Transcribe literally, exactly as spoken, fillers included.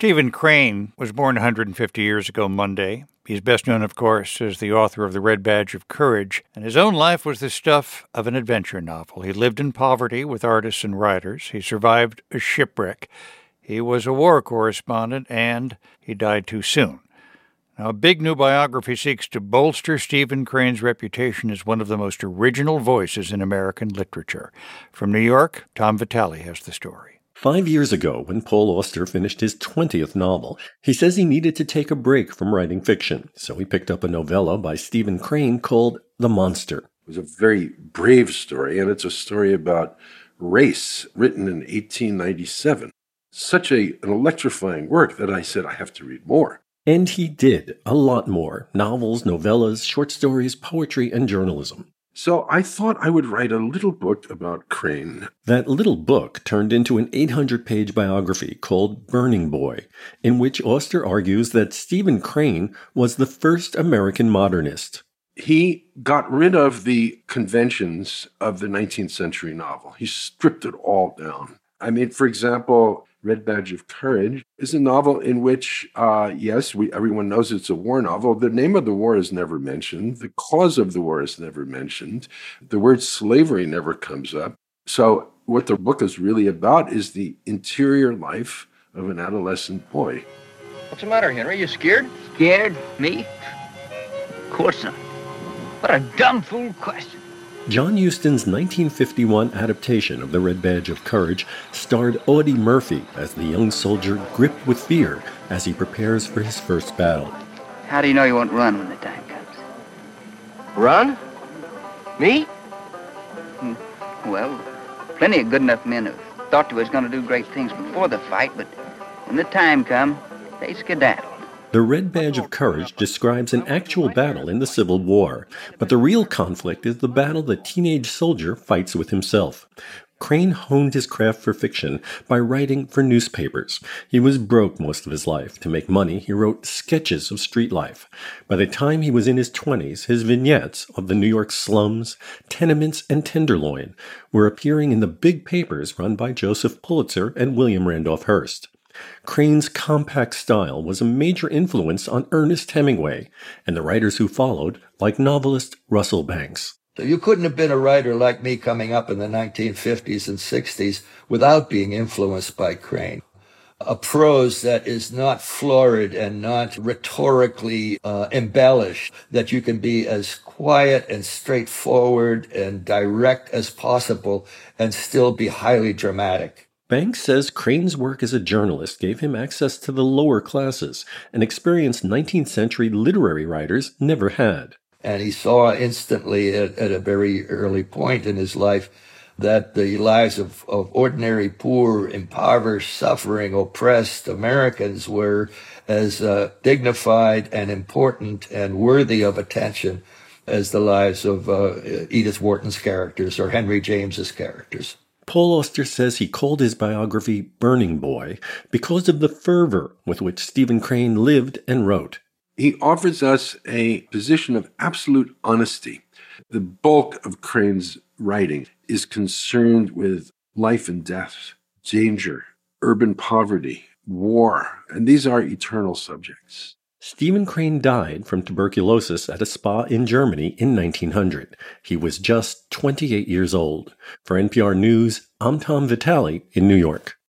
Stephen Crane was born one hundred fifty years ago Monday. He's best known, of course, as the author of The Red Badge of Courage, and his own life was the stuff of an adventure novel. He lived in poverty with artists and writers. He survived a shipwreck. He was a war correspondent, and he died too soon. Now, a big new biography seeks to bolster Stephen Crane's reputation as one of the most original voices in American literature. From New York, Tom Vitale has the story. Five years ago, when Paul Auster finished his twentieth novel, he says he needed to take a break from writing fiction, so he picked up a novella by Stephen Crane called The Monster. It was a very brave story, and it's a story about race, written in eighteen ninety-seven. Such a, an electrifying work that I said, I have to read more. And he did, a lot more. Novels, novellas, short stories, poetry, and journalism. So I thought I would write a little book about Crane. That little book turned into an eight hundred page biography called Burning Boy, in which Auster argues that Stephen Crane was the first American modernist. He got rid of the conventions of the nineteenth century novel. He stripped it all down. I mean, for example, Red Badge of Courage is a novel in which, uh, yes, we, everyone knows it's a war novel. The name of the war is never mentioned. The cause of the war is never mentioned. The word slavery never comes up. So what the book is really about is the interior life of an adolescent boy. What's the matter, Henry? You scared? Scared? Me? Of course not. What a dumb fool question. John Huston's nineteen fifty-one adaptation of The Red Badge of Courage starred Audie Murphy as the young soldier gripped with fear as he prepares for his first battle. How do you know you won't run when the time comes? Run? Me? Hmm. Well, plenty of good enough men have thought they was going to do great things before the fight, but when the time come, they skedaddle. The Red Badge of Courage describes an actual battle in the Civil War, but the real conflict is the battle the teenage soldier fights with himself. Crane honed his craft for fiction by writing for newspapers. He was broke most of his life. To make money, he wrote sketches of street life. By the time he was in his twenties, his vignettes of the New York slums, tenements, and Tenderloin were appearing in the big papers run by Joseph Pulitzer and William Randolph Hearst. Crane's compact style was a major influence on Ernest Hemingway and the writers who followed, like novelist Russell Banks. So you couldn't have been a writer like me coming up in the nineteen fifties and sixties without being influenced by Crane. A prose that is not florid and not rhetorically uh, embellished, that you can be as quiet and straightforward and direct as possible and still be highly dramatic. Banks says Crane's work as a journalist gave him access to the lower classes, an experience nineteenth century literary writers never had. And he saw instantly at, at a very early point in his life that the lives of, of ordinary, poor, impoverished, suffering, oppressed Americans were as uh, dignified and important and worthy of attention as the lives of uh, Edith Wharton's characters or Henry James's characters. Paul Auster says he called his biography Burning Boy because of the fervor with which Stephen Crane lived and wrote. He offers us a position of absolute honesty. The bulk of Crane's writing is concerned with life and death, danger, urban poverty, war, and these are eternal subjects. Stephen Crane died from tuberculosis at a spa in Germany in nineteen hundred. He was just twenty-eight years old. For N P R News, I'm Tom Vitale in New York.